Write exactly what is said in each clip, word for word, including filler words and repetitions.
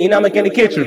Inama in the kitchen.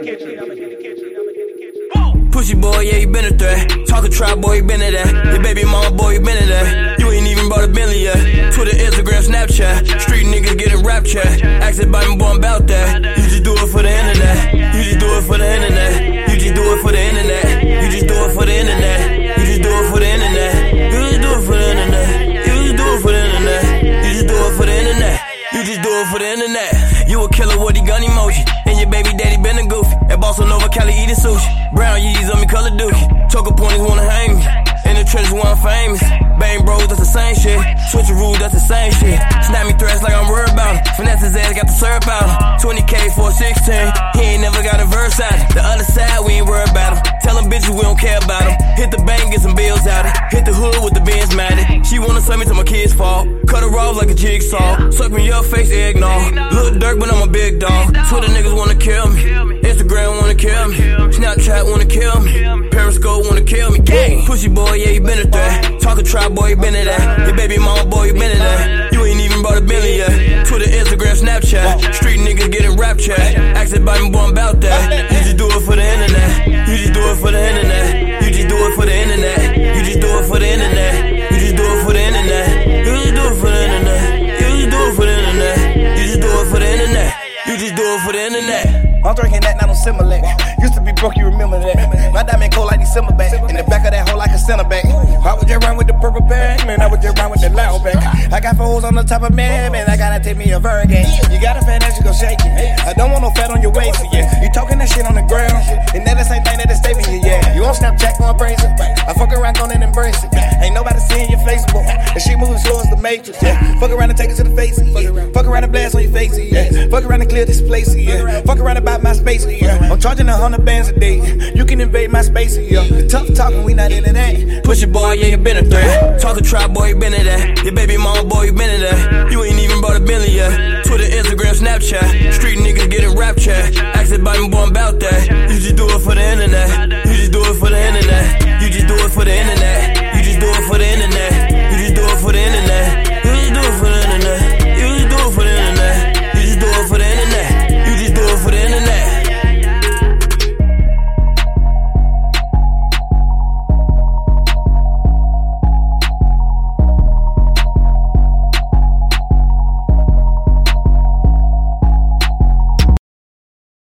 Pussy boy, yeah, you been a threat. Talk a trap, boy, you been to that. Your baby mama, boy, you been to that. You ain't even bought a Bentley yet. Twitter, Instagram, Snapchat. Street niggas getting rap chat. Ask about me, boy, I'm about that. You just do it for the internet. You just do it for the internet. You just do it for the internet. You just do it for the internet. You just do it for the internet. You just do it for the internet. You just do it for the internet. You just do it for the internet. You just do it for the internet. You a killer with the gun emoji. And your baby daddy been a goofy. At Bossa Nova, Cali eating sushi. Brown Yeezys on me, color dookie. Choker ponies wanna hang me. In the trenches where I'm famous. Bang bros, that's the same shit. Switch a rule, that's the same shit. Snap me threats like I'm worried about him. Finesse his ass, got the syrup out him. twenty K for a sixteen. He ain't never got a verse out of. The other side, we ain't worried about him. Tell them bitches we don't care about him. Hit the bank, get some bills out of. Hit the hood with the Benz matted. She wanna send me to my kids' fault. Cut her off like a jigsaw. Suck me up, face eggnog. Look Dirk, but I'm a big dog. Twitter niggas wanna kill me. Instagram wanna kill me. Snapchat wanna kill me. Periscope wanna kill me. Gang. Pussy boy, yeah, you been a threat. Talk a trap, boy, you been to that. Your baby mama, boy, you been to that. You ain't even bought a Bentley yet. Twitter, Instagram, Snapchat. Street niggas getting rap chat. Ask about me, boy, I'm about that. You just do it for the internet. You just do it for the internet. You just do it for the internet. You just do it for the internet. You just do it for the internet. You just do it for the internet. You just do it for the internet. You just do it for the internet. You just do it for the internet. I'm drinking that, not on Similac. Used to be broke, you remember that. My diamond cold like December back. In the back of that hole like a center back. I would just run with the purple bag, man. I would just run with the loud back. I got four holes on the top of me, man. I gotta take me a Virgin. You got a fat ass, you gon' shake it. I don't want no fat on your waist, yeah. You talking that shit on the ground. And that the same thing that they stay with you, yeah. You on Snapchat going crazy. I fuck around, gon' and embrace it. Ain't nobody seeing your Facebook. And she moving slow as the Matrix, yeah. Fuck around and take it to the face, yeah. Fuck around and blast on your face, yeah. Fuck around and clear this place, yeah. Fuck around about my space, yeah. I'm charging a hundred bands a day. You can invade my space, yeah. Tough talking, we not into that. Push it, boy, yeah, you been a threat. Talk a trap, boy, you been to that. Your baby mama, boy, you been to that. You ain't even bought a Bentley yet. Twitter, Instagram, Snapchat. Street niggas getting rap chat. Ask about me, boy, I'm about that. You just do it for the